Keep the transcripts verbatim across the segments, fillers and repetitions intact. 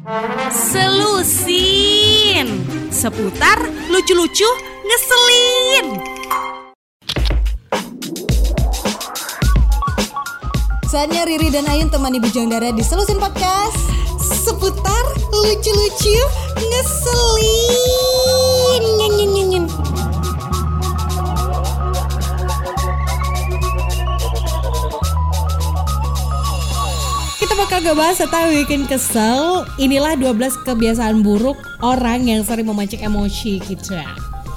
Selusin seputar lucu-lucu ngeselin. Saatnya Riri dan Ayun temani Bujang Dara di Selusin Podcast seputar lucu-lucu ngeselin. Nyen, nyen, nyen, nyen. Kita bakal ngebahas tentang bikin kesel. Inilah dua belas kebiasaan buruk orang yang sering memancing emosi kita.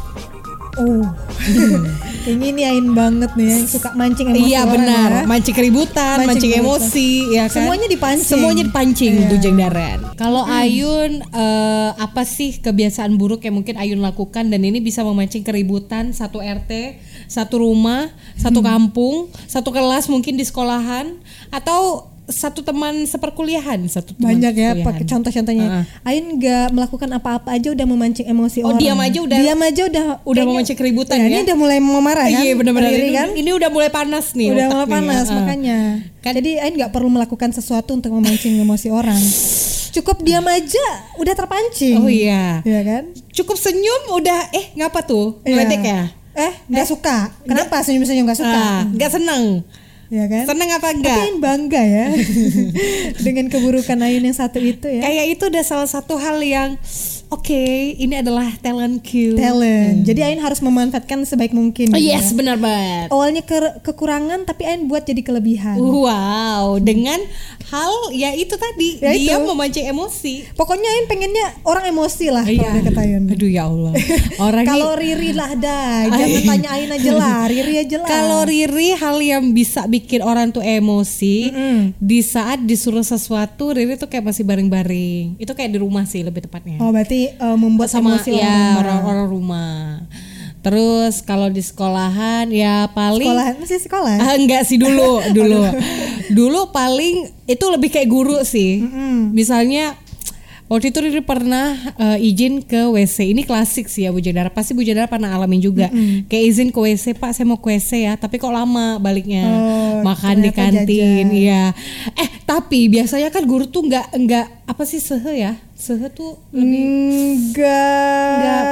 Oh, kayaknya ini Ain banget nih yang suka mancing emosi. Iya benar, ya. Mancing keributan, mancing, mancing emosi, ya kan. Semuanya dipancing. Semuanya dipancing, iya. Bujang Daran. Kalau hmm. Ayun, uh, apa sih kebiasaan buruk yang mungkin Ayun lakukan dan ini bisa memancing keributan satu R T, satu rumah, satu hmm. kampung, satu kelas mungkin di sekolahan atau satu teman seperkuliahan, satu teman banyak ya pakai contoh-contohnya. Uh. Ayun nggak melakukan apa-apa aja udah memancing emosi oh, orang. Oh diam aja udah. Diam aja udah. Udah memancing keributan ya. ya. Ini udah mulai memarah kan? Iya benar-benar. Ini, kan? ini udah mulai panas nih. Udah mulai panas ya. makanya. Kan? Jadi Ayun nggak perlu melakukan sesuatu untuk memancing emosi orang. Cukup diam aja udah terpancing. Oh iya. Iya kan? Cukup senyum udah eh ngapa tuh? Ngeledek ya? Eh nggak eh, suka. Kenapa senyum-senyum nggak suka? Nggak uh, seneng. Ya kan? Seneng apa enggak? Tapi Ayun bangga ya dengan keburukan Ayun yang satu itu ya. Kayak itu udah salah satu hal yang oke, okay, ini adalah talentku. Talent. Hmm. Jadi Ayun harus memanfaatkan sebaik mungkin. Oh yes, ya. benar banget. Awalnya ke- kekurangan tapi Ayun buat jadi kelebihan. Wow, dengan hal ya itu tadi ya dia itu. Memancing emosi. Pokoknya Ayun pengennya orang emosi lah iya. kalau deket Ayun. Aduh ya Allah. Orang kalau Riri lah dah, jangan tanya Ayun aja lah, Riri aja lah. Kalau Riri hal yang bisa bikin orang tuh emosi, mm-hmm. di saat disuruh sesuatu Riri tuh kayak masih baring-baring. Itu kayak di rumah sih lebih tepatnya. Oh berarti Uh, membuat sama emosi ya, orang-orang rumah. Terus kalau di sekolahan ya paling sekolahan masih sekolah? Ah, enggak sih dulu, dulu. Dulu paling itu lebih kayak guru sih. Mm-hmm. Misalnya waktu itu Riri pernah uh, izin ke W C. Ini klasik sih ya Bujang Dara. Pasti Bujang Dara pernah alamin juga. Mm-hmm. Kayak izin ke W C, Pak saya mau ke W C ya. Tapi kok lama baliknya. Oh, makan di kantin. Iya. Eh tapi biasanya kan guru tuh nggak nggak apa sih sehe ya? Sehe tuh lebih enggak. Enggak.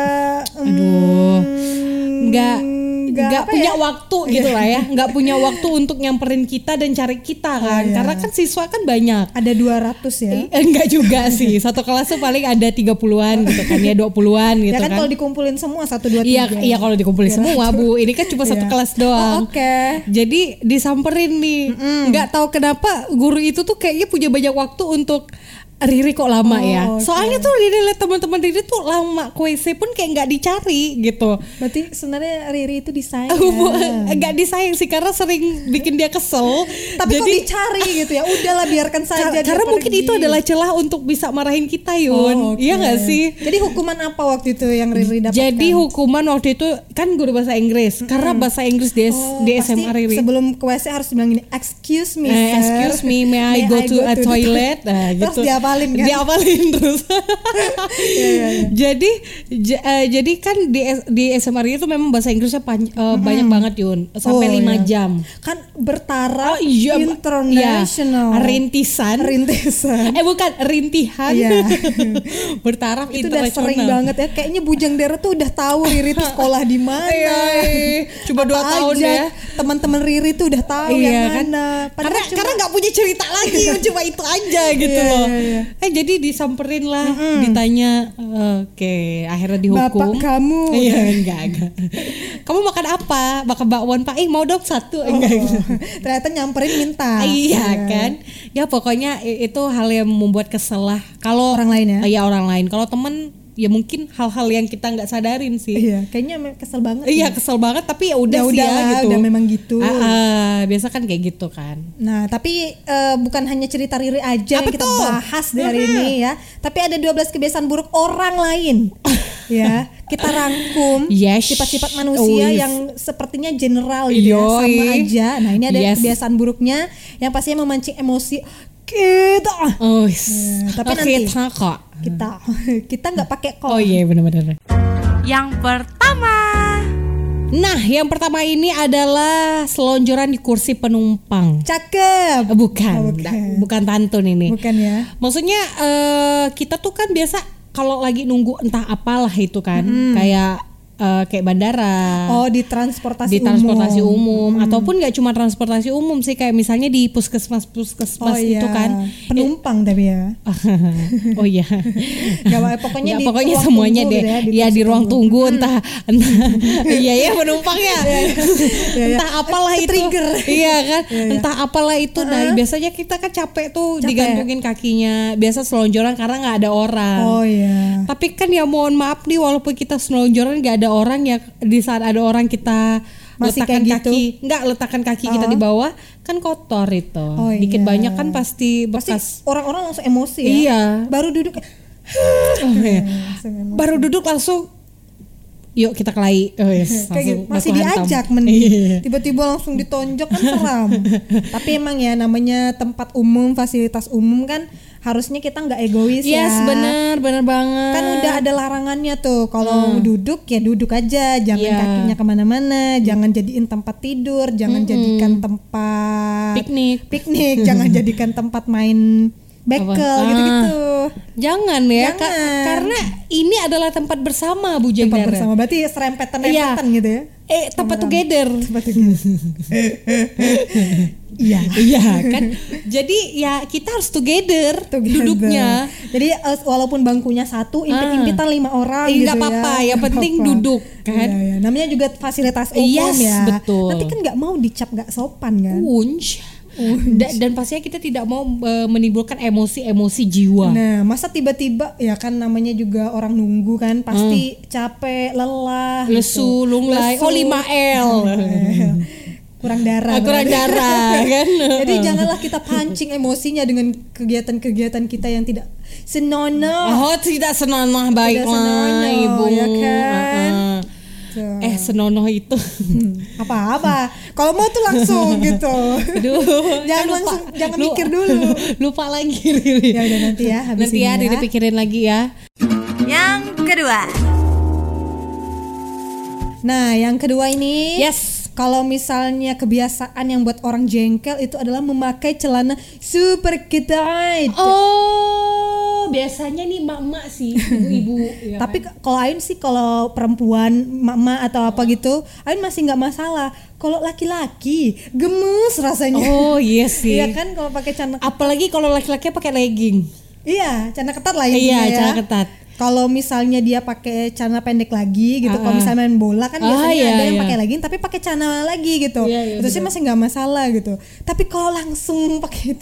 Aduh. Enggak. Nggak punya ya? waktu gitu lah ya, nggak punya waktu untuk nyamperin kita dan cari kita kan, oh, iya. Karena kan siswa kan banyak. Ada dua ratus ya? Eh, enggak juga sih, satu kelas tuh paling ada tiga puluhan gitu kan ya, dua puluhan gitu ya kan. kan Kalau dikumpulin semua satu dua tiga. Iya, iya kalau dikumpulin semua Bu, ini kan cuma satu iya. kelas doang. Oh, Oke. Okay. Jadi disamperin nih, nggak tahu kenapa guru itu tuh kayaknya punya banyak waktu untuk Riri kok lama oh, ya. Okay. Soalnya tuh Riri lihat teman-teman Riri tuh lama ke W C pun kayak nggak dicari gitu. Berarti sebenarnya Riri itu disayang. Nggak disayang sih karena sering bikin dia kesel. Tapi jadi, kok dicari gitu ya? Udahlah biarkan saja. Karena, karena mungkin itu adalah celah untuk bisa marahin kita Yun. Oh, okay. Iya nggak sih? Jadi hukuman apa waktu itu yang Riri dapatkan? Jadi hukuman waktu itu kan guru bahasa Inggris. Mm-hmm. Karena bahasa Inggris di, oh, di S M A Riri. Sebelum ke W C harus bilang gini, excuse me, eh, excuse me, may, may I go, I to, go to a toilet? Nah, terus gitu. diapalin kan? Diapalin terus. ya, ya, ya. Jadi j- uh, jadi kan di di S M A Riri itu memang bahasa Inggrisnya pan- uh, hmm. banyak banget Yun, sampai oh, lima iya. jam. Kan bertaraf oh, iya, international. Ya, rintisan. Rintisan. Eh bukan, rintihan. Iya. Bertaraf itu internasional. Itu udah sering banget ya. Kayaknya Bujang Dara tuh udah tahu Riri tuh sekolah di mana. Cuma dua tahun ya. Teman-teman Riri tuh udah tahu iya, yang kan? mana. Padahal karena karena nggak punya cerita lagi, cuma itu aja gitu iya, loh. Iya, iya. Eh jadi disamperin lah, mm-hmm. ditanya, oke, okay, akhirnya dihukum. Bapak kamu? Iya enggak enggak. Kamu makan apa? Makan bakwan Pak? Eh mau dong satu? Oh, enggak. Ternyata nyamperin minta. Iya yeah. kan? Ya pokoknya itu hal yang membuat kesel lah. Kalau orang lain ya? Iya orang lain. Kalau temen ya mungkin hal-hal yang kita nggak sadarin sih. Iya, kayaknya kesel banget. Iya, ya. kesel banget tapi ya udah sih udah ya gitu. Udah memang gitu. Ah, ah, biasa kan kayak gitu kan. Nah, tapi uh, bukan hanya cerita Riri aja yang kita bahas dari uh-huh. ini ya, tapi ada dua belas kebiasaan buruk orang lain. Ya, kita rangkum yes. sifat-sifat manusia oh, yes. yang sepertinya general gitu ya, sama aja. Nah, ini ada yes. kebiasaan buruknya yang pastinya memancing emosi kita. Oh, yes. ya, tapi oh, nanti kita kok. Kita kita nggak pakai kok. Oh iya benar-benar. Yang pertama, Nah, yang pertama ini adalah selonjoran di kursi penumpang. Cakep. Eh, Bukan, Oh, bukan. bukan. bukan pantun ini. Bukan ya. Maksudnya eh, kita tuh kan biasa kalau lagi nunggu entah apalah itu kan, kayak eh, kayak bandara. Oh, di transportasi di transportasi umum, Hmm. ataupun nggak cuma transportasi umum sih, kayak misalnya di puskesmas Oh puskesmas iya. itu kan. Penumpang tapi ya. Oh iya. Gak apa- pokoknya Nggak, di pokoknya ruang semuanya tunggu deh. gitu ya, di Ya di kursi ruang tunggu. tunggu entah entah iya ya penumpang ya. Iya, iya. Entah apalah itu. Trigger. Iya kan? Iya, iya. Entah apalah itu. Nah, Uh-uh. biasanya kita kan capek tuh Capek. digantungin kakinya. Biasa selonjoran karena nggak ada orang. Oh iya. Tapi kan ya mohon maaf nih, walaupun kita selonjoran nggak ada orang ya, di saat ada orang kita Masih letakkan kayak gitu? kaki, nggak letakkan kaki kita Oh. di bawah kan kotor itu. Oh, Dikit iya. banyak kan pasti Pasti bekas. orang-orang langsung emosi ya. Iya. Baru duduk. Oh, iya. Langsung emosi. Baru duduk langsung yuk kita kelahi. Oh, yes. Kayak gitu, Langsung masih baku hantam. diajak mending. Iya. Tiba-tiba langsung ditonjok kan seram. Tapi emang ya namanya tempat umum, fasilitas umum kan harusnya kita nggak egois Yes, ya. benar, benar banget. Kan udah ada larangannya tuh. Kalau duduk ya duduk aja, jangan Iya. kakinya kemana-mana, jangan jadiin tempat tidur, jangan jadikan tempat Piknik. piknik, jangan jadikan tempat main bekel Apa? gitu-gitu. Jangan ya, Kak. Jangan. Karena ini adalah tempat bersama Bu Tempat Jendara. bersama berarti serempetan-rempetan gitu ya. Eh, tempat together. Tempat together. Iya. Iya kan. Jadi ya kita harus together, Together. duduknya. Jadi eh, walaupun bangkunya satu, impit-impitan lima orang Eh, gitu nggak apa-apa, ya. yang Nggak penting apa-apa. duduk, kan? Iya, iya. Namanya juga fasilitas umum Yes, ya. betul. Nanti kan nggak mau dicap nggak sopan kan. Unj. Da- dan pastinya kita tidak mau eh, menimbulkan emosi-emosi jiwa. Nah, masa tiba-tiba ya kan namanya juga orang nunggu kan pasti capek, lelah, Lesu, gitu. lunglai, Lesu. oh lima L. Kurang darah. Ah, kurang berarti. darah kan. Jadi janganlah kita pancing emosinya dengan kegiatan-kegiatan kita yang tidak senonoh. Oh, tidak senonoh, baiklah senonoh, Ibu. ya kan? Uh-uh. Tuh. Eh, senonoh itu. Apa-apa. Kalau mau tuh langsung gitu. Aduh, Jangan kan lupa. langsung, jangan Lu- mikir dulu. Lupa lagi Riri. Ya udah nanti ya habis Nanti ini ya, ya. Riri pikirin lagi ya. Yang kedua. Nah, yang kedua ini, Yes. kalau misalnya kebiasaan yang buat orang jengkel itu adalah memakai celana super ketat. Oh, biasanya nih mak-mak sih, ibu-ibu. ya Tapi kan? k- kalau Ain sih kalau perempuan, mama atau apa gitu, Ain masih nggak masalah. Kalau laki-laki, gemes rasanya. Oh iya sih. Iya kan kalau pakai celana. Apalagi kalau laki-laki pakai legging. Iya, celana ketat lah Iya, intinya ya. celana ketat. Kalau misalnya dia pakai celana pendek lagi gitu, Ah, kalau misalnya main bola kan Ah, biasanya iya, ada yang iya. pakai legging tapi pakai celana lagi gitu. Iya, iya, itu sih masih nggak masalah gitu. Tapi kalau langsung pakai itu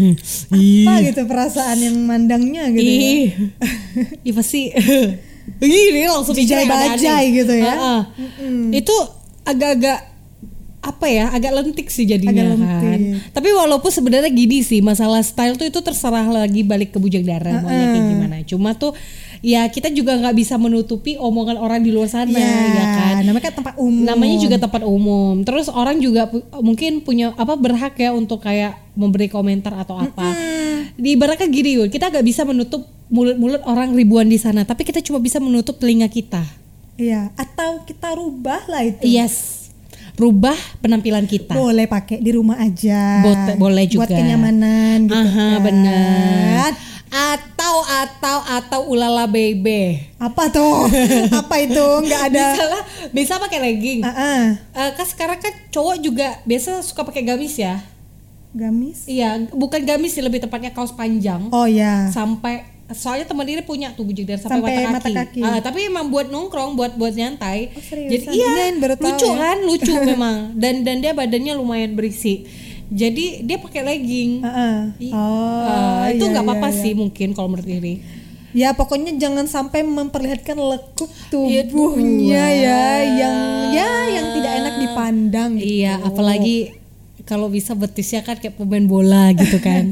Ih. apa gitu perasaan yang mandangnya gitu ya. Ih. Ih pasti. Ini langsung Bijai pikir aneh-aneh. bajai gitu ya. Ah, ah. Itu agak-agak apa ya, agak lentik sih jadinya Agak kan. lentik. Tapi walaupun sebenarnya gini sih, masalah style tuh itu terserah lagi balik ke bujang darah maunya kayak gimana. Cuma tuh ya kita juga nggak bisa menutupi omongan orang di luar sana Ya, ya kan. namanya kan tempat umum. Namanya juga tempat umum. Terus orang juga pu- mungkin punya apa berhak ya untuk kayak memberi komentar atau apa. Di ibaratnya gini, Yul, kita nggak bisa menutup mulut-mulut orang ribuan di sana, tapi kita cuma bisa menutup telinga kita. Iya, atau kita rubah lah itu. Yes. Rubah penampilan kita. Boleh pakai di rumah aja. Bot- boleh juga. Buat kenyamanan gitu. Aha, kan. benar. Atau atau atau ulala baby. Apa tuh? Apa itu? Nggak ada. Misalnya bisa pakai legging. Ah, ah. Eh, kan sekarang kan cowok juga biasa suka pakai gamis ya. Gamis? Iya, bukan gamis sih, lebih tepatnya kaos panjang. Oh ya. Sampai soalnya teman diri punya tuh bujang dari sampai, Sampai mata mata kaki. kaki. Ah, tapi emang buat nongkrong, buat buat nyantai. Oh, seriusan? Jadi iya, Ini yang baru tahu lucu ya. kan, lucu memang. Dan dan dia badannya lumayan berisi. Jadi dia pakai legging. Ah, ah. I- Oh, ah, itu iya, nggak iya, apa-apa iya. sih mungkin kalau menurut diri. Ya pokoknya jangan sampai memperlihatkan lekuk Iya, tubuhnya wah. ya yang ya yang tidak enak dipandang gitu. Iya, apalagi kalau bisa betisnya kan kayak pemain bola gitu kan.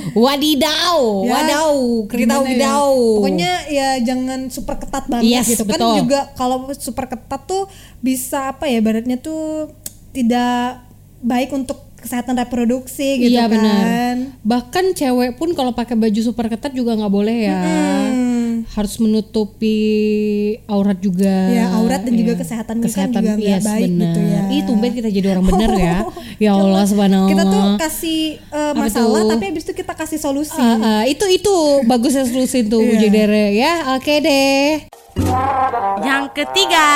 Wadidaw, Ya, wadidaw, kita gimana ya? wadidaw. Pokoknya ya jangan super ketat banget Yes, gitu kan betul. juga kalau super ketat tuh bisa apa ya baratnya tuh tidak baik untuk kesehatan reproduksi gitu Iya kan. benar. Bahkan cewek pun kalau pakai baju super ketat juga nggak boleh ya. Hmm. harus menutupi aurat juga. Ya, aurat dan ya. juga kesehatan, kesehatan kan juga iya, nggak baik bener. gitu ya. Ih, tumben kita jadi orang bener ya. Ya Allah subhanallah. Kita tuh kasih uh, masalah tapi habis itu kita kasih solusi. Uh, uh, itu itu bagusnya solusi tuh Bu Iya. Jedere ya. Oke deh. Yang ketiga.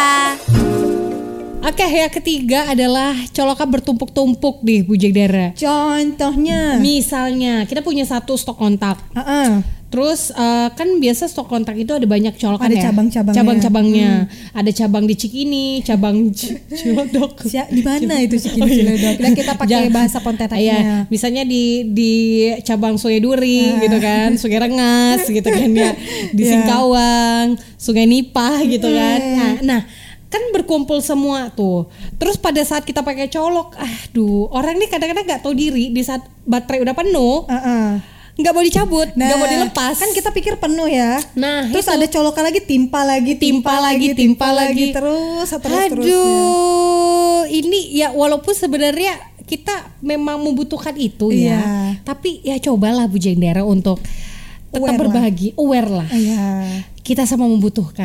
Oke, yang ketiga adalah colokan bertumpuk-tumpuk nih Bu Jedere. Contohnya, Misalnya kita punya satu stok kontak. uh-uh. Terus uh, kan biasa stok kontak itu ada banyak colokan Ada ya. cabang-cabangnya. Cabang-cabangnya. Ada cabang di Cikini, cabang C- Cilodok. Sia- di mana itu sih Ciledug? Dan kita pakai Jangan- bahasa Pontianaknya. Iya, misalnya di di cabang Sungai Duri Ah. gitu kan, Sungai Rengas gitu kan ya, di Iya. Singkawang, Sungai Nipah gitu kan. Nah, nah kan berkumpul semua tuh. Terus pada saat kita pakai colok, aduh, orang nih kadang-kadang nggak tahu diri di saat baterai udah penuh, Uh-uh. nggak mau dicabut, nggak mau dilepas. Kan kita pikir penuh ya. Nah, Terus itu. ada colokan lagi, timpa lagi, Timpa lagi, timpa lagi. terus terus terus. Aduh, ini ya walaupun sebenarnya kita memang membutuhkan itu ya, Iya. tapi ya cobalah Bu Jendera untuk tetap Aware berbagi, aware lah. Iya. Kita sama membutuhkan,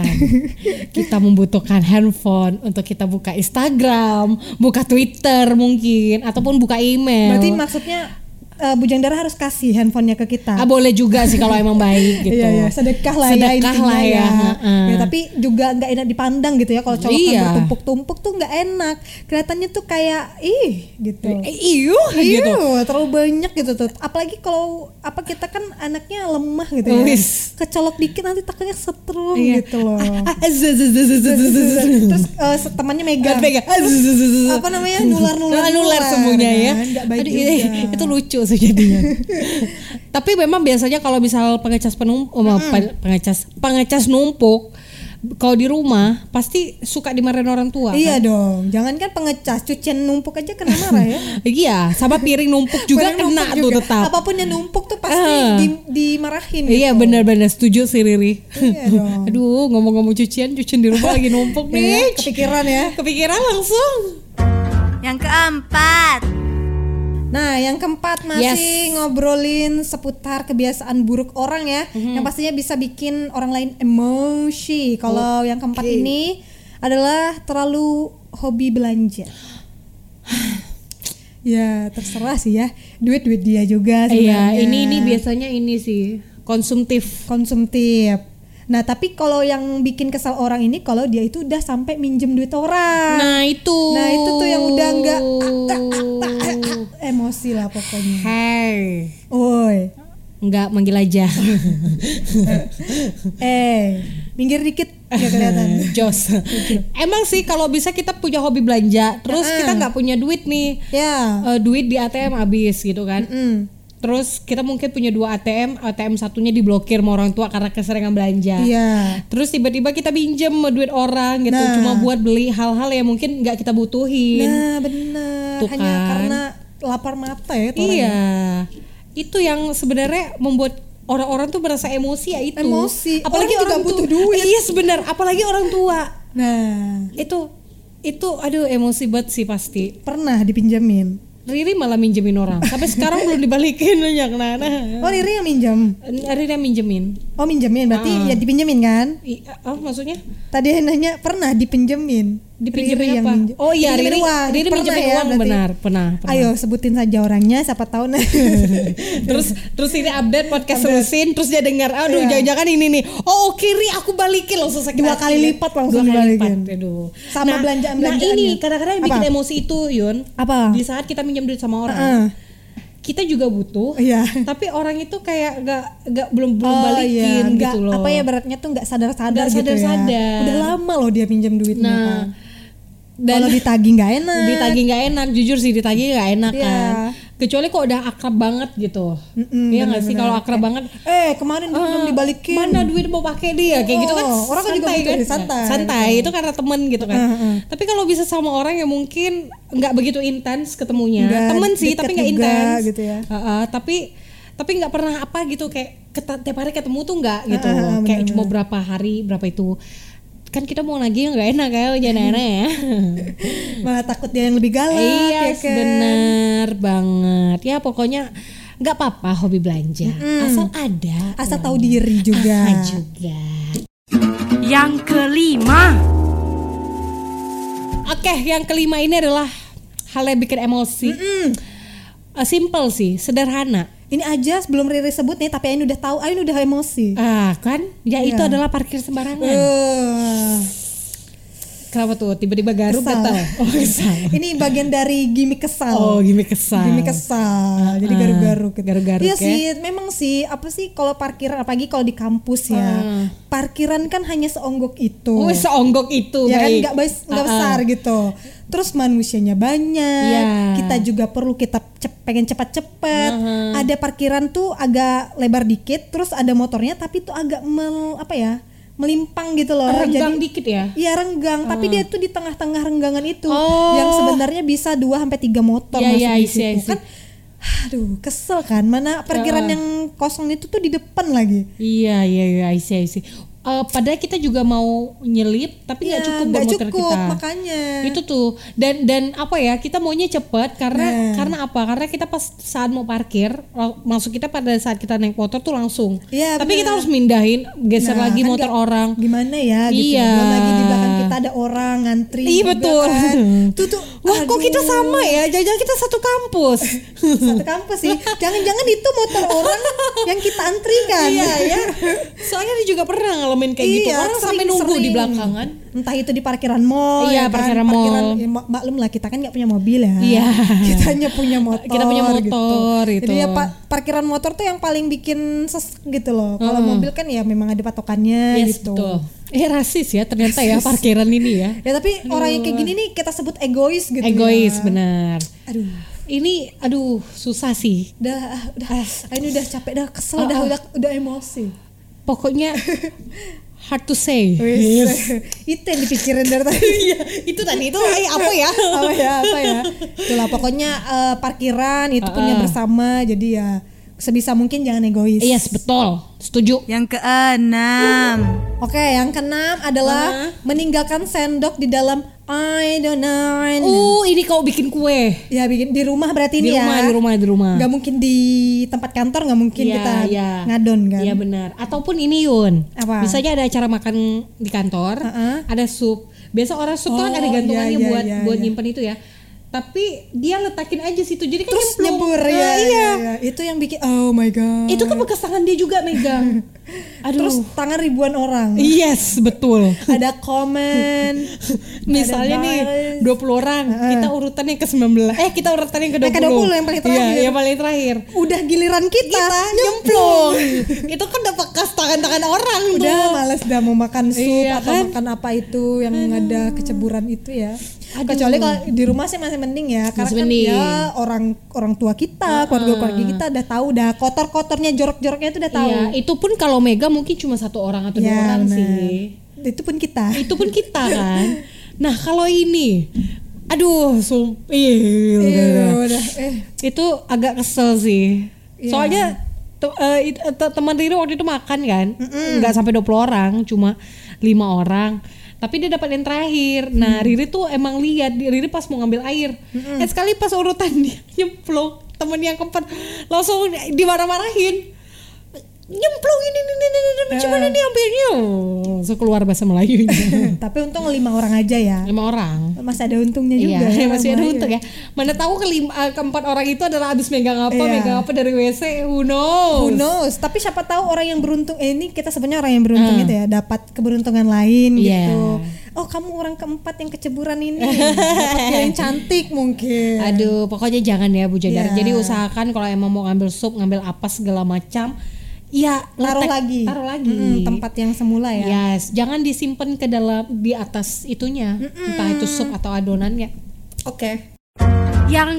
kita membutuhkan handphone untuk kita buka Instagram, buka Twitter mungkin, ataupun buka email. Berarti maksudnya uh, Bujang Dara harus kasih handphonenya ke kita. Ah, boleh juga sih kalau emang baik gitu. Iya, iya, sedekah lah ya Sedekah intinya lah ya, ya. heeh. Ya, tapi juga nggak enak dipandang gitu ya kalau colokan Iya. bertumpuk-tumpuk tuh nggak enak. Kelihatannya tuh kayak ih gitu. Eh, Iyuh gitu. Iya, terlalu banyak gitu tuh. Apalagi kalau apa kita kan anaknya lemah gitu ya. Wis. Kecolok dikit nanti takutnya setrum Iya. gitu loh. Ah, zz, zz, zz, zz, zz, zz. Terus eh, temannya megang. Pegang. Ah, zz, zz, zz, zz. Apa namanya? nular-nular. nular semuanya ya. kan? Nggak baik Aduh, juga. ini- itu lucu sih jadinya. Tapi memang biasanya kalau misal pengecas penum, oh, pe- pengecas pengecas numpuk, kalau di rumah pasti suka dimarahin orang tua. Iya kan? dong. Jangan kan pengecas, cucian numpuk aja kena marah ya. Iya, sama piring numpuk juga Piring kena numpuk tuh juga. tetap. Apapun yang numpuk tuh pasti Ah. di- dimarahin gitu. Iya benar-benar setuju sih Riri. Iya dong. Aduh ngomong-ngomong cucian, cucian di rumah lagi numpuk Ya, nih. kepikiran ya. Kepikiran langsung. Yang keempat. Nah, yang keempat masih Yes. ngobrolin seputar kebiasaan buruk orang ya, yang pastinya bisa bikin orang lain emosi. Kalau yang keempat ini adalah terlalu hobi belanja. Ya, terserah sih ya. Duit-duit dia juga Iya, sebenarnya. ini ini biasanya ini sih konsumtif. konsumtif. Nah, tapi kalau yang bikin kesal orang ini kalau dia itu udah sampai minjem duit orang. Nah itu. Nah, itu tuh yang udah enggak emosi lah pokoknya. Hey, Oi. nggak manggil aja. Eh, minggir dikit nggak kelihatan. Jos. Emang sih kalau bisa kita punya hobi belanja, terus Heeh. kita nggak punya duit nih, Ya. eh, duit di A T M habis gitu kan. Mm. Terus kita mungkin punya dua A T M, A T M satunya diblokir sama orang tua karena keseringan belanja. Iya. Terus tiba-tiba kita pinjem duit orang gitu, Nah. cuma buat beli hal-hal yang mungkin nggak kita butuhin. Nah, benar. Tuh Hanya kan. karena lapar mata ya tuh Iya, orangnya. itu yang sebenarnya membuat orang-orang tuh merasa emosi ya itu. Emosi. Apalagi Orang orang, juga butuh tua. duit. Iya sebenar, apalagi orang tua. Nah, Itu itu aduh emosi banget sih pasti. pernah dipinjemin. Riri malah minjemin orang. Sampai sekarang belum dibalikin banyak nah. nah. Oh, Riri yang minjem. Riri yang minjemin. Oh, minjemin berarti Ah. ya dipinjemin kan? I, oh maksudnya? Tadi nanya pernah dipinjemin. Dipinjemin Riri yang apa? minjem- Oh iya, Dipinjemin Riri, uang. Riri Pernah minjemin ya, uang berarti? benar, pernah, pernah. Ayo sebutin saja orangnya, siapa tahu nah. terus terus ini update podcast Update. Rusin, terus dia dengar, aduh Iya. jangan-jangan ini nih. Oh oke Ri, aku balikin langsung sakit Dua hati. kali lipat langsung Dua kali dibalikin. lipat, aduh. Sama nah, belanjaan-belanjaannya. Nah ini kadang-kadang yang bikin Apa? emosi itu Yun. Apa? Di saat kita minjem duit sama orang, Heeh. kita juga butuh. Iya. Tapi orang itu kayak gak, gak belum belum Oh, balikin iya. gitu Nggak- loh. Apa ya beratnya tuh nggak sadar-sadar Nggak gitu sadar-sadar. ya. Udah lama loh dia pinjam duitnya Nah, kan. dan Kalau ditagih nggak enak. ditagih nggak enak, jujur sih ditagih nggak enak Iya. kan. Kecuali kok udah akrab banget gitu. Mm-mm, Iya nggak sih bener-bener. kalau akrab banget. Eh kemarin Ah, belum dibalikin. Mana duit mau pakai dia kayak gitu kan. Oh, orang kan juga santai butuh kan. duit, santai. Santai itu karena temen gitu kan. Uh, uh. Tapi kalau bisa sama orang yang mungkin nggak begitu intens ketemunya, Nggak temen sih deket tapi nggak juga intens gitu ya. Uh, uh, tapi tapi nggak pernah apa gitu kayak keta- tiap hari ketemu tuh nggak gitu. Uh, uh, uh, kayak bener-bener. cuma berapa hari berapa itu. Kan kita mau nagih nggak enak ya, jangan enak ya. Malah takut dia yang lebih galak. Iya ya kan? bener banget. Ya pokoknya nggak apa-apa hobi belanja, Mm-mm. asal ada Asal uangnya. tahu diri juga. Ah, juga. Yang kelima. Oke, yang kelima ini adalah hal yang bikin emosi. Uh, simple sih, sederhana. Ini aja sebelum Riri sebut nih, tapi Ain udah tahu, Ain udah emosi. Ah kan, ya Iya. itu adalah parkir sembarangan. Uh, Kenapa tuh tiba-tiba garuk Kesal. atau? Oh kesal. Ini bagian dari gimmick kesal. Oh gimmick kesal. Gimmick kesal. Jadi Ah, garuk-garuk. gitu. garuk-garuk Iya ya. sih, memang sih apa sih kalau parkiran apalagi kalau di kampus ya. Ah. Parkiran kan hanya seonggok itu. Oh seonggok itu, Ya kan baik. nggak bes- nggak Ah, ah. besar gitu. Terus manusianya banyak. Iya. Kita juga perlu kita cep- pengen cepat-cepat. Uh-huh. Ada parkiran tuh agak lebar dikit, terus ada motornya tapi tuh agak mel, apa ya? Melimpang gitu loh. Renggang Jadi dikit ya. iya renggang, tapi dia tuh di tengah-tengah renggangan itu Oh. yang sebenarnya bisa dua sampai tiga motor Iya, masuk iya, di I see, I situ. see. Kan aduh, kesel kan. Mana parkiran Uh. yang kosong itu tuh di depan lagi. Iya iya iya, I see, I see. Eh, padahal kita juga mau nyelip, tapi nggak Iya, cukup buat nggak motor cukup, kita. makanya. Itu tuh dan dan apa ya, kita maunya cepet karena Nah. karena apa? Karena kita pas saat mau parkir, lang- maksud kita pada saat kita naik motor tuh langsung. Iya, Tapi benar. kita harus mindahin, geser Nah, lagi kan motor nggak- orang. Gimana ya gitu. Iya. Belum lagi di belakang kita ada orang ngantri. Iya, juga betul. Kan. Tuh tuh. Wah, kok kita aduh. sama ya? Jangan-jangan kita satu kampus. Satu kampus sih. Jangan-jangan itu motor orang yang kita antrikan. Iya ya. Soalnya dia juga pernah ngalamin kayak gitu. Iya, Orang sampai sering, nunggu di sering. belakangan. Entah itu di parkiran mall. Iya, ya kan? parkiran mall. ya, mak- maklum lah kita kan nggak punya mobil ya. Iya. Kita hanya punya motor. Kita punya motor, gitu. gitu. Jadi ya pa- parkiran motor tuh yang paling bikin sesek gitu loh. Kalau Hmm. mobil kan ya memang ada patokannya Yes, gitu. betul. Eh rasis ya ternyata ya parkiran ini ya. Ya tapi orang yang kayak gini nih kita sebut egois gitu. Egois ya. benar. Aduh. Ini aduh susah sih. Udah, udah, ini udah capek, dah kesel, Ah, dah, ah. udah, udah emosi. Pokoknya hard to say. Wis, itu yang dipikirin dari tadi. Iya, itu tadi itu eh, apa ya? apa ya, apa ya? Itulah pokoknya eh, parkiran itu punya Ah, ah. bersama, jadi ya sebisa mungkin jangan egois. Yes, betul. Setuju. Yang keenam. Oke, yang keenam adalah meninggalkan sendok di dalam I don't know. Uh, ini kau bikin kue. Ya bikin di rumah berarti Di ini rumah, ya. di rumah, di rumah. Gak mungkin di tempat kantor, nggak mungkin Iya, kita iya. ngadon kan. Iya benar. Ataupun ini Yun. Apa? Misalnya ada acara makan di kantor, Uh-uh. ada sup. Biasa orang sup tuh kan Oh, ada gantungannya iya, iya, buat iya, buat iya. nyimpen itu ya. Tapi dia letakin aja situ. Jadi kan Terus nyemplung. nyebur Nah, ya, iya. iya, iya. Itu yang bikin oh my god. Itu kan bekas tangan dia juga megang. Aduh. Terus tangan ribuan orang. Yes, betul. Ada komen. Misalnya ada nih balas. dua puluh orang, kita urutannya ke sembilan belas. Eh, kita urutannya ke dua Eh, ke puluh. dua puluh yang paling terakhir. Iya, yang paling terakhir. Udah giliran kita, Nyemplung. Itu kan udah bekas tangan-tangan orang Udah tuh. males dah mau makan sup Iya, atau kan? makan apa itu yang ada keceburan itu ya. Kecuali kalau di rumah sih masih mending ya, karena Masih kan mending. ya orang orang tua kita, keluarga-keluarga kita udah tahu dah kotor-kotornya, jorok-joroknya itu udah tahu. Iya, itu pun kalau mega mungkin cuma satu orang atau dua Ya, orang benar. sih. Itu pun kita. Itu pun kita kan. Nah, kalau ini aduh, sum ih, Iya, udah eh itu agak kesel sih. Iya. Soalnya te- eh, it- te- teman Riri waktu itu makan kan, nggak sampai dua puluh orang, cuma lima orang. Tapi dia dapat yang terakhir. Nah, Riri tuh emang lihat, Riri pas mau ngambil air, eh sekali pas urutan dia nyemplung, temen yang keempat langsung dimarah-marahin. Nyemplung ini ini ini, ini cuma ini ambilnya. Langsung keluar bahasa Melayunya. tapi untung lima orang aja ya. Lima orang. Masih ada untungnya juga. Iya, ya, masih ada lumayan. untung ya. Mana tahu kelima, eh, keempat orang itu adalah habis megang apa, Iya. megang apa dari W C, who knows? Who knows? Tapi siapa tahu orang yang beruntung, eh, ini kita sebenarnya orang yang beruntung Ah. gitu ya, dapat keberuntungan lain Iya. gitu. Oh, kamu orang keempat yang keceburan ini, dapat yang cantik mungkin. Aduh, pokoknya jangan ya Bu Jadar. Iya. Jadi usahakan kalau emang mau ngambil sup, ngambil apa segala macam, ya taruh letek- lagi. taruh lagi. Mm-mm, tempat yang semula ya. Yes, jangan disimpan ke dalam di atas itunya, entah itu sup atau adonannya. Oke. Yang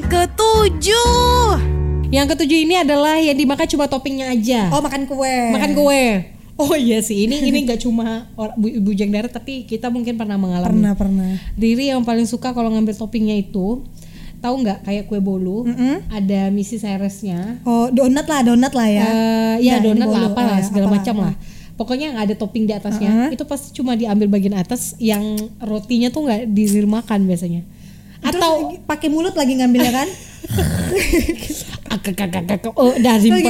ketujuh. Yang ketujuh ini adalah yang dimakan cuma toppingnya aja. Oh, makan kue. Makan kue. Oh iya sih, ini ini nggak cuma or- Bu- Bujang Darat, tapi kita mungkin pernah mengalami. Pernah, pernah. Riri yang paling suka kalau ngambil toppingnya itu, tahu nggak kayak kue bolu, Mm-mm. ada misi seresnya, Oh, donat lah, donat lah ya. eh ya Nah, ini donat lah, bolu. apa Oh, lah ya, segala apalah. macam lah. Pokoknya nggak ada topping di atasnya, Uh-huh. itu pasti cuma diambil bagian atas, yang rotinya tuh nggak Riri makan biasanya. Atau Terus pakai mulut lagi ngambilnya kan? akak akak akak, oh dah Terus simpan. gini,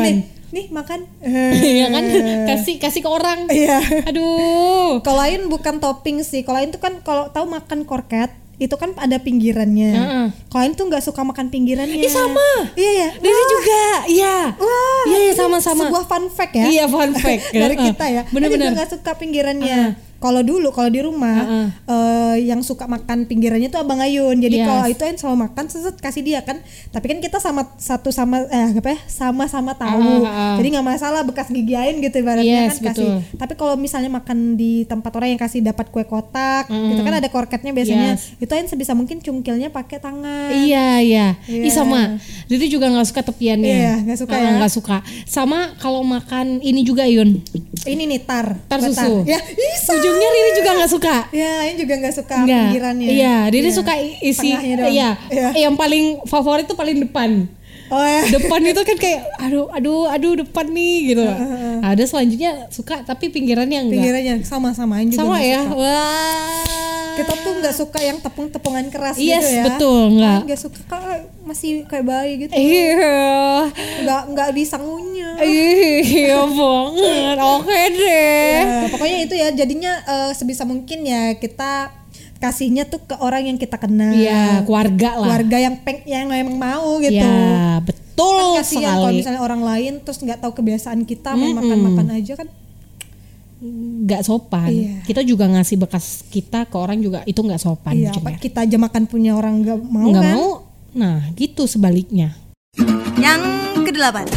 nih makan. Iya kan, kasih kasih ke orang. Iya. Aduh. Kalau lain bukan topping sih. Kalau lain tuh kan kalau tahu makan korket itu kan ada pinggirannya. Uh-uh. Kalau lain tuh nggak suka makan pinggirannya. Ih sama. Iya ya. Diri juga. Iya. Wah. Iya ya, sama-sama. Sebuah fun fact ya. Iya fun fact dari kita ya. Bener-bener. Nggak suka pinggirannya. Uh-uh. Kalau dulu kalau di rumah uh-uh. uh, yang suka makan pinggirannya tuh Abang Ayun. Jadi yes. kalau itu Ayun selalu makan seset kasih dia kan. Tapi kan kita sama satu sama eh apa ya sama-sama tahu. Uh-uh. Jadi nggak masalah bekas gigi Ayun gitu ibaratnya yes, kan betul. kasih. Tapi kalau misalnya makan di tempat orang yang kasih dapat kue kotak, uh-uh. gitu kan ada korketnya biasanya. Yes. Itu Ayun sebisa mungkin cungkilnya pakai tangan. Iya iya. Yeah. Ih sama. Jadi juga nggak suka tepiannya. Iya nggak suka uh, ya. Nggak suka. Sama kalau makan ini juga Yun. Ini nih tar. Tar susu. Ya. Isa. Ujungnya Riri juga nggak suka. Ya, ini juga nggak suka Nggak. pinggirannya. Iya, Riri ya. suka isi. Iya. Ya. Yang paling favorit tuh paling depan. Oh ya. Depan itu kan kayak aduh aduh aduh depan nih gitu. Uh, uh, Ada selanjutnya suka tapi pinggirannya enggak. Pinggirannya sama-samain juga. Sama ya. Suka. Wah. Kita tuh nggak suka yang tepung-tepungan keras yes, gitu ya. Yes, betul, enggak. Nggak suka kak, masih kayak bayi gitu. Iya. Nggak nggak bisa ngunyah. Iya banget. Oke deh. Ya, pokoknya itu ya. Jadinya uh, sebisa mungkin ya kita kasihnya tuh ke orang yang kita kenal. Iya, keluarga lah. Keluarga yang peng yang emang mau gitu. Iya, betul kan kasihan sekali. Kalau misalnya orang lain terus nggak tahu kebiasaan kita, main mm-hmm. makan-makan aja kan nggak sopan. Iya. Kita juga ngasih bekas kita ke orang juga itu nggak sopan. Iya, apa kita aja makan punya orang nggak mau nggak kan? mau. Nah, gitu sebaliknya. Yang kedelapan.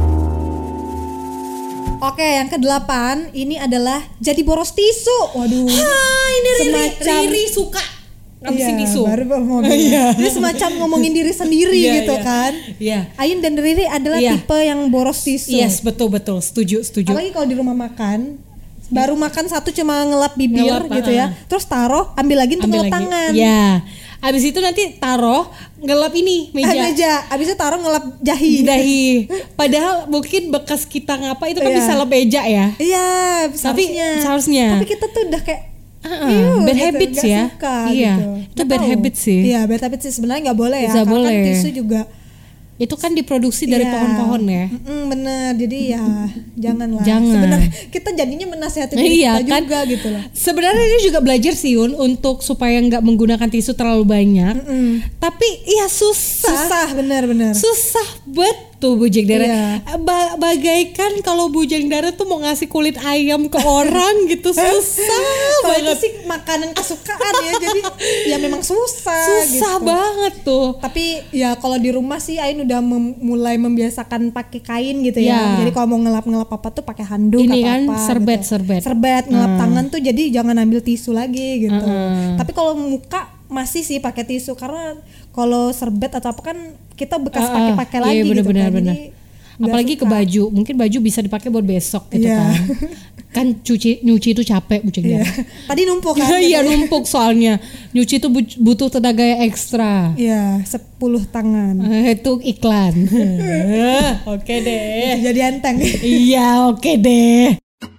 Oke, yang kedelapan ini adalah jadi boros tisu. Waduh. Hai, ini Riri, semacam, Riri suka ngabisin iya, tisu. Baru mau iya. Jadi semacam ngomongin diri sendiri iya, gitu iya. kan. Iya. Ayun dan Riri adalah iya. tipe yang boros tisu. Yes, betul betul. Setuju, setuju. Apalagi kalau di rumah makan, baru makan satu cuma ngelap bibir ngelap, gitu uh, ya. Terus taruh, ambil lagi untuk ngelap lagi. Tangan. Iya. Abis itu nanti taruh ngelap ini meja. Ah, meja. Abis itu taruh ngelap jahi. Jahi. Padahal mungkin bekas kita ngapa itu kan yeah. bisa lap meja ya. Iya. Tapi seharusnya. Tapi kita tuh udah kayak Uh-uh, bad gitu, habits ya. Suka, iya. Gitu. Itu bad tahu. habits sih. Iya, bad habits sih sebenarnya nggak boleh ya. Bisa karena boleh. Kan tisu juga itu kan diproduksi dari iya. pohon-pohon ya. Mm, bener. Jadi ya janganlah. Jangan. Sebenarnya kita jadinya menasihati diri iya, kita kan? juga gitu loh. Sebenarnya ini juga belajar sih Yun untuk supaya nggak menggunakan tisu terlalu banyak. Mm-mm. Tapi ya susah. Susah bener-bener. Susah betul Bujang Dara. Iya. Ba- bagaikan kalau Bujang Dara tuh mau ngasih kulit ayam ke orang gitu susah banget. banget. Itu sih makanan kesukaan ya. Jadi ya memang susah. Susah gitu. banget tuh. Tapi ya kalau di rumah sih Ain udah mem- mulai membiasakan pakai kain gitu ya. ya. Jadi kalau mau ngelap-ngelap apa tuh pakai handuk ini atau kan apa. serbet gitu. serbet. Serbet ngelap uh. tangan tuh jadi jangan ambil tisu lagi gitu. Uh-uh. Tapi kalau muka masih sih pakai tisu karena kalau serbet atau apa kan kita bekas uh-uh. pakai-pakai lagi iya, gitu kan. Bener. Jadi apalagi ke baju, mungkin baju bisa dipakai buat besok gitu yeah. kan. Kan cuci nyuci itu capek Bujang Dara. Yeah. Tadi numpuk kan? Iya numpuk soalnya. Nyuci itu butuh tenaga yang ekstra. Iya, sepuluh tangan. Itu iklan. Oke deh. Jadi enteng. Iya, oke deh.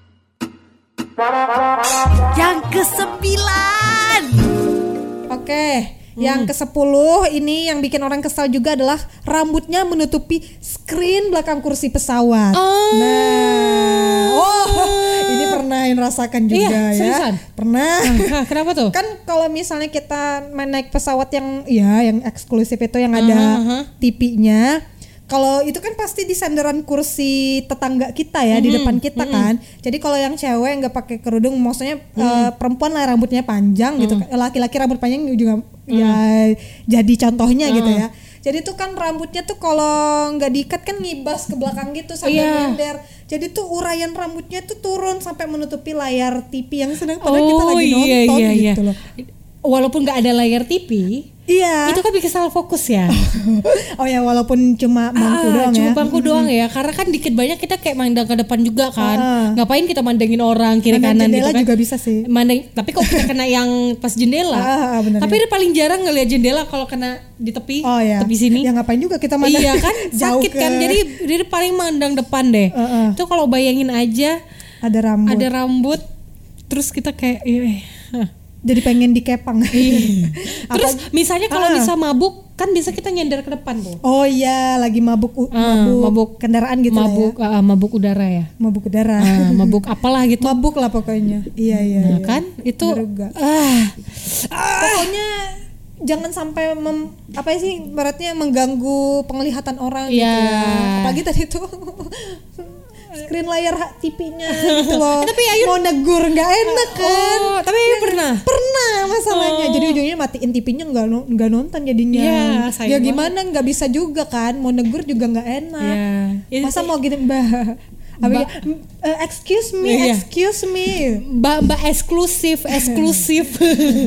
Yang kesembilan. Oke. Yang kesepuluh ini yang bikin orang kesal juga adalah rambutnya menutupi screen belakang kursi pesawat. Oh. Nah, oh ini pernah yang rasakan juga iya, ya. seriusan? Pernah. Nah, kenapa tuh? Kan kalau misalnya kita main naik pesawat yang ya yang eksklusif itu yang ada uh-huh. T V-nya. Kalau itu kan pasti di sandaran kursi tetangga kita ya, mm-hmm. di depan kita mm-hmm. kan. Jadi kalau yang cewek nggak pakai kerudung, maksudnya mm-hmm. uh, perempuan lah rambutnya panjang mm-hmm. gitu. Laki-laki rambut panjang juga mm-hmm. ya jadi contohnya mm-hmm. gitu ya. Jadi tuh kan rambutnya tuh kalau nggak diikat kan ngibas ke belakang gitu sampai yeah. nyender. Jadi tuh uraian rambutnya tuh turun sampai menutupi layar T V yang sedang padahal oh, kita lagi nonton iya, iya, gitu iya. loh. Walaupun nggak ada layar T V. Iya. Itu kan bikin salah fokus ya. Oh ya walaupun cuma bangku ah, doang cuma ya. Cuma bangku doang ya. Karena kan dikit banyak kita kayak mandang ke depan juga kan. Uh, Ngapain kita mandangin orang kiri mandang kanan jendela gitu kan. juga bisa sih. Mandang, tapi kok kita kena yang pas jendela. Ah, bener, tapi dia paling jarang ngelihat jendela kalau kena di tepi. Oh, iya. Tepi sini. Ya ngapain juga kita mandang. Iya kan sakit ke... kan. Jadi dia paling mandang depan deh. Uh, uh. Itu kalau bayangin aja. Ada rambut. Ada rambut. Terus kita kayak. Eh, jadi pengen dikepang. Terus misalnya kalau ah. bisa mabuk kan bisa kita nyender ke depan tuh. Oh iya, lagi mabuk u- Ah, mabuk, mabuk kendaraan gitu mabuk lah ya. ah, mabuk udara ya. Mabuk udara. Ah, mabuk apalah gitu. Mabuk lah pokoknya. Iya iya. Nah, iya. kan itu Bener juga. ah Pokoknya jangan sampai mem, apa sih ibaratnya mengganggu penglihatan orang gitu Iya. ya. Apalagi tadi tuh screen layar T V-nya gitu loh. Tapi Ayu- mau negur nggak enak kan? Oh, tapi Ayu pernah. Pernah masalahnya. Oh. Jadi ujungnya matiin T V-nya nggak no- nggak nonton jadinya. Iya, sayang ya gimana nggak bisa juga kan? Mau negur juga nggak enak. Iya. Masa mau gini mbak? Apa Mbak- ya? "M- eh, excuse me, Iya. excuse me. Mbak Mbak eksklusif, eksklusif.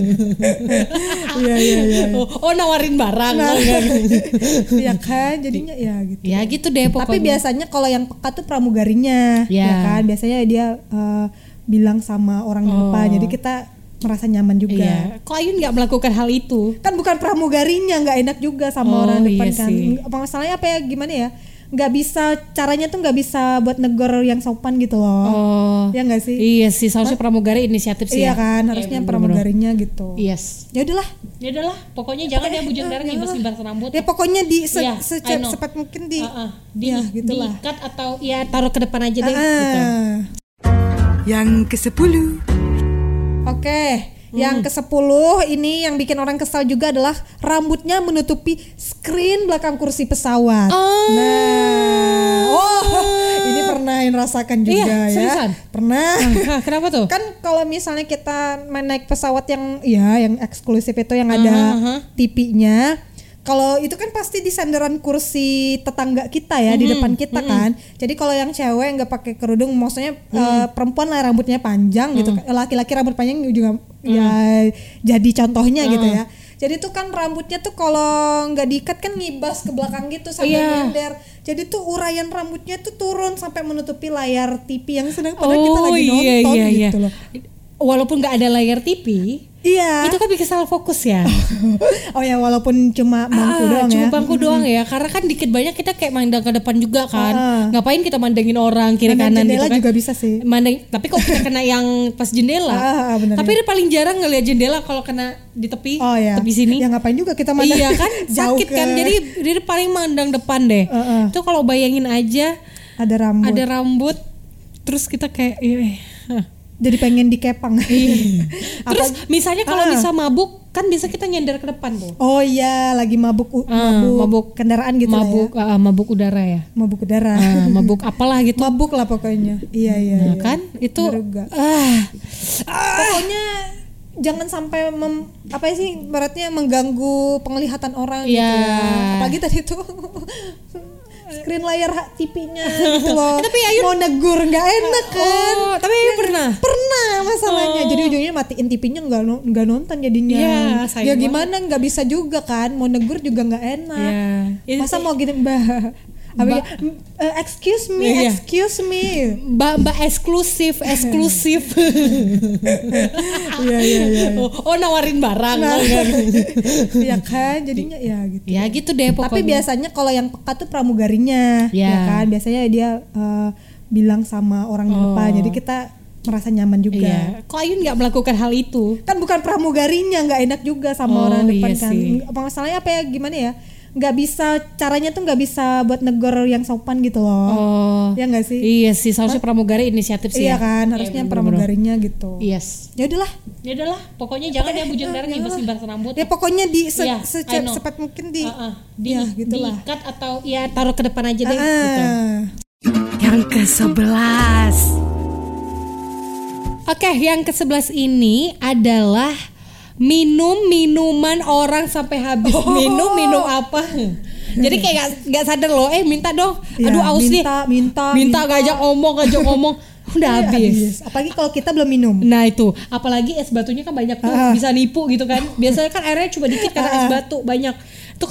Iya iya iya. oh, oh, nawarin barang. Nah, Oh, enggak. ya kan jadinya ya gitu. Ya gitu deh pokoknya. Tapi biasanya kalau yang peka tuh pramugarinya, Ya. ya kan. Biasanya dia eh, bilang sama orang di Oh. depan, jadi kita merasa nyaman juga. Iya. Kok Ayun nggak melakukan hal itu? Kan bukan pramugarinya, nggak enak juga Oh, sama orang depan iya kan. sih. Apa masalahnya apa ya gimana ya? Nggak bisa, caranya tuh nggak bisa buat negor yang sopan gitu loh. Oh. Ya nggak sih? Iya sih, seharusnya pramugari inisiatif sih. Iya ya. kan, Iya, harusnya bener-bener. pramugarinya gitu. Yes. Ya udahlah. Ya udahlah, pokoknya jangan ya bujang darah Ya ngibas-ngibas rambut. Ya pokoknya di se- Iya, I secepat know. cepat mungkin di, Ah, ah. Di, ya gitulah. diikat atau ya taruh ke depan aja deh. Ah. Gitu. Yang kesepuluh. Oke, Hmm. yang kesepuluh ini yang bikin orang kesal juga adalah rambutnya menutupi screen belakang kursi pesawat. Oh. Nah, oh, ini pernah yang rasakan juga Iya, ya. seriusan? Pernah. Ah, kenapa tuh? Kan kalau misalnya kita main naik pesawat yang ya yang eksklusif itu yang ada Aha, aha. T V-nya. Kalau itu kan pasti di sandaran kursi tetangga kita ya, di depan kita kan. Jadi kalau yang cewek nggak pakai kerudung, maksudnya eh, perempuan lah rambutnya panjang gitu kan. Laki-laki rambut panjang juga ya jadi contohnya gitu ya. Jadi tuh kan rambutnya tuh kalau nggak diikat kan ngibas ke belakang gitu sambil Iya. nyender. Jadi tuh uraian rambutnya tuh turun sampai menutupi layar T V yang sedang padahal kita Oh lagi nonton iya iya iya. gitu loh. Walaupun nggak ada layar T V, Iya. itu kan bikin salah fokus ya. Oh ya walaupun cuma bangku Ah, doang cuma ya. bangku doang ya, karena kan dikit banyak kita kayak mandang ke depan juga kan. Ah. Ngapain kita mandangin orang kiri Mandang kanan jendela gitu kan? juga bisa sih. Mandang, tapi kok kita kena yang pas jendela. Ah, ah, benar, tapi ya. dia paling jarang ngelihat jendela kalau kena di tepi, Oh ya. tepi sini. Ya ngapain juga kita mandang. Iya kan, jauh sakit ke- kan. Jadi dia paling mandang depan deh. Ah, ah. Itu kalau bayangin aja ada rambut. ada rambut, terus kita kayak, ih, hah. Jadi pengen dikepang. Terus misalnya kalau Ah. bisa mabuk, kan bisa kita nyender ke depan tuh. Oh iya, lagi mabuk u- Ah, mabuk, mabuk kendaraan gitu mabuk lah ya. ah, mabuk udara ya. Mabuk udara. Ah, mabuk apalah gitu. Mabuk lah pokoknya. Iya iya. Nah, iya. kan itu Bener juga. ah Pokoknya jangan sampai mem, apa sih ibaratnya mengganggu penglihatan orang gitu Iya. ya. Apalagi tadi tuh screen layar T V-nya gitu loh. Tapi Ayu- mau negur nggak enak kan? Oh, tapi Ayu pernah. Pernah masalahnya. Jadi ujungnya matiin T V-nya nggak no- nggak nonton jadinya. Iya, sayang ya banget. gimana nggak bisa juga kan? Mau negur juga nggak enak. Iya. Masa mau gini mbak? Apa Mbak- ya? "M- eh, excuse me, Iya. excuse me. Mbak Mbak eksklusif, eksklusif. Iya iya iya. oh, oh, nawarin barang. Nah, Oh, enggak. ya kan jadinya ya gitu. Ya gitu deh pokoknya. Tapi biasanya kalau yang peka tuh pramugarinya, Ya. ya kan. Biasanya dia eh, bilang sama orang di Oh. depan, jadi kita merasa nyaman juga. Iya. Kok Ayun nggak melakukan hal itu? Kan bukan pramugarinya, nggak enak juga sama Oh, orang depan iya kan. sih. Apa masalahnya apa ya gimana ya? Nggak bisa, caranya tuh nggak bisa buat negor yang sopan gitu loh. Oh. Ya nggak sih? Iya sih, seharusnya pramugari inisiatif sih. Iya ya. kan, Iya, harusnya bener-bener. pramugarinya gitu. Yes. Ya udahlah. Ya udahlah, pokoknya jangan ya bujang darah Ya ngibas-ngibas rambut. Ya pokoknya di se- Iya, sece- I know. secepat mungkin di Ah, ah. Di, ya gitulah. diikat atau ya taruh ke depan aja deh. Ah, Gitu. Yang kesebelas. Oke, yang ke sebelas ini adalah minum minuman orang sampai habis. Oh. Minum minum apa? Jadi kayak gak, gak sadar loh, eh minta dong. Ya, Aduh aus nih. minta, minta, minta, minta. ngajak ngomong, ngajak ngomong. Udah Iya, habis. Apalagi kalau kita belum minum. Nah itu, apalagi es batunya kan banyak tuh, Ah. bisa nipu gitu kan. Biasanya kan airnya cuma dikit karena es Ah. batu banyak. Itu kan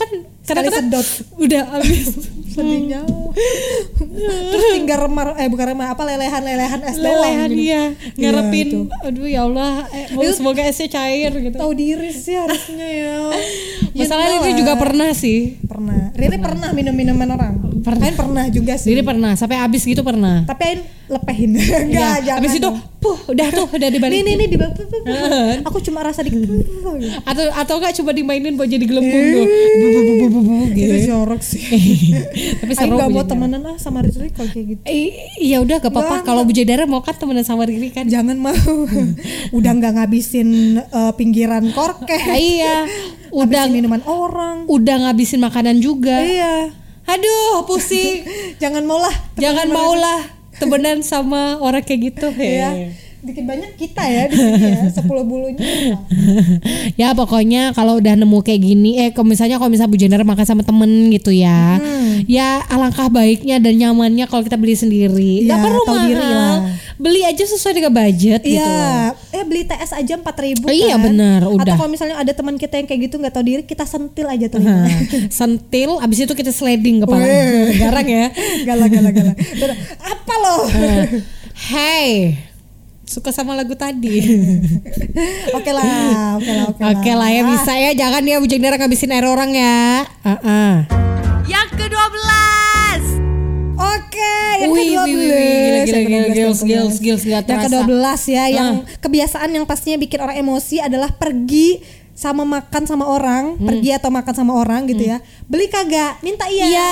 Kadang-kadang sedot udah habis. sedihnya. Terus tinggal remar eh bukan remar apa lelehan-lelehan es doang. Lelehan gitu. iya, ngarepin. Iya, Aduh ya Allah, eh, semoga esnya cair gitu. Tahu diri sih harusnya ya. Masalahnya Riri juga pernah sih. Pernah. Riri pernah, pernah minum minuman orang. Pernah. Ain pernah juga sih. Riri pernah sampai habis gitu pernah. Tapi Ain lepehin. Enggak, Ya, jangan. habis itu, puh, udah tuh, udah dibalik. Nih nih nih di aku cuma rasa di atau atau enggak coba dimainin buat jadi gelembung tuh. Bu bu bu bu bu gitu. Itu jorok sih. Tapi Ain seru gak mau Bu temenan ah sama Riri kalau kayak gitu. Eh, iya udah gak apa-apa. Kalau Bu Jadara mau kan temenan sama Riri kan. Jangan mau. Udah nggak ngabisin uh, pinggiran korkeh. Iya. Udah Ngabisin minuman orang. Udah ngabisin makanan juga. Iya. Aduh, pusing. Jangan maulah. Jangan maulah temenan sama orang kayak gitu. Iya. Dikit banyak kita ya di sini ya, sepuluh bulunya. Ya pokoknya kalau udah nemu kayak gini, eh kalau misalnya kalau misalnya Bu Jandara makan sama temen gitu ya, hmm. ya alangkah baiknya dan nyamannya kalau kita beli sendiri. Ya, Gak perlu tahu mahal, diri lah. Beli aja sesuai dengan budget Iya, gitu. eh beli T S aja empat ribu Oh, kan. iya benar, udah. Atau kalau misalnya ada teman kita yang kayak gitu nggak tahu diri, kita sentil aja tuh. Nah, sentil, abis itu kita sliding kepala. Garang ya. Galak galak galak. Apa loh? Hey, suka sama lagu tadi. Oke lah, oke lah, oke lah. Oke lah ya, bisa ya, jangan ya Bu Jandara ngabisin air orang ya. Uh-uh. Yang kedua belas. Oke, yang Wih, kedua wih, belas. wih, wih, gila, Yang gila, kedua belas, gila, yang gils, kedua gils, belas. gils, gak Yang terasa. kedua belas ya, yang Ah. kebiasaan yang pastinya bikin orang emosi adalah pergi sama makan sama orang, Hmm. pergi atau makan sama orang gitu ya. Beli kagak, minta iya. Iya.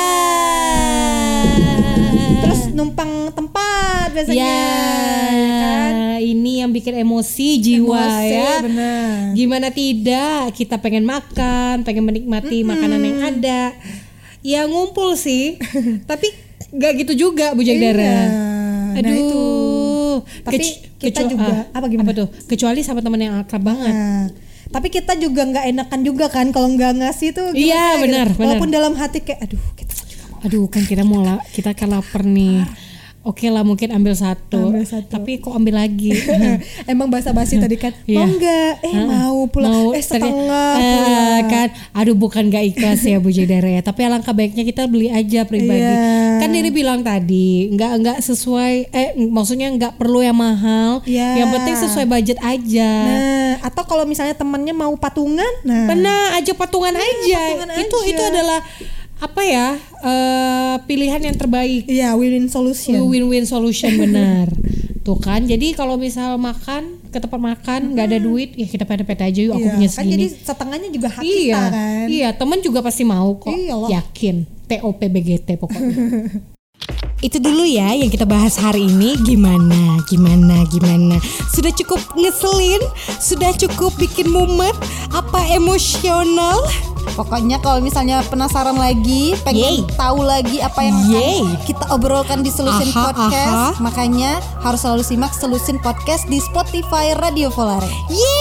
Terus numpang tempat biasanya. Ya, kan? ini yang bikin emosi jiwa Emosi, ya. benar. Gimana tidak, kita pengen makan, pengen menikmati mm-hmm. makanan yang ada. Ya ngumpul sih, tapi nggak gitu juga Bu Jandara. Iya. Aduh. Nah itu. Tapi Kecu- kita kecu- juga ah, apa gimana? Apa tuh? Kecuali sama teman yang akrab banget. Nah, tapi kita juga nggak enakan juga kan kalau nggak ngasih tuh. gimana Iya, gitu. benar, benar. Walaupun dalam hati kayak, aduh kita juga mau. Aduh, kan kita mau la- kita kan lapar nih. Oke lah, mungkin ambil satu. Ambil satu. Tapi kok ambil lagi? Emang basa-basi tadi kan, Iya. mau nggak? Eh Hah? mau pulang. Mau, eh setengah ternyata- pulang. Eh, kan, aduh bukan gak ikhlas ya Bu Jandara ya. Tapi alangkah baiknya kita beli aja pribadi. Iya. Kan Diri bilang tadi, nggak nggak sesuai. Eh, maksudnya nggak perlu yang mahal. Iya. Yang penting sesuai budget aja. Nah, atau kalau misalnya temannya mau patungan, nah. Benar, aja patungan aja. patungan Itu aja. itu adalah apa ya? eh, pilihan yang terbaik. Iya, win-win solution. Win-win solution benar. Tuh kan, jadi kalau misal makan ke tempat makan nggak ada duit, ya kita pede-pede aja yuk, aku Iya, punya kan segini. jadi setengahnya juga hak iya, kita kan. iya, temen juga pasti mau kok. Iyalah. Yakin. T O P B G T pokoknya. Itu dulu ya yang kita bahas hari ini. Gimana, gimana, gimana. Sudah cukup ngeselin? Sudah cukup bikin mumet? Apa emosional? Pokoknya kalau misalnya penasaran lagi, pengen Yeay. tahu lagi apa yang Yeay. akan kita obrolkan di Solusin Aha, Podcast, aha. makanya harus selalu simak Solusin Podcast di Spotify Radio Volare. Yeay!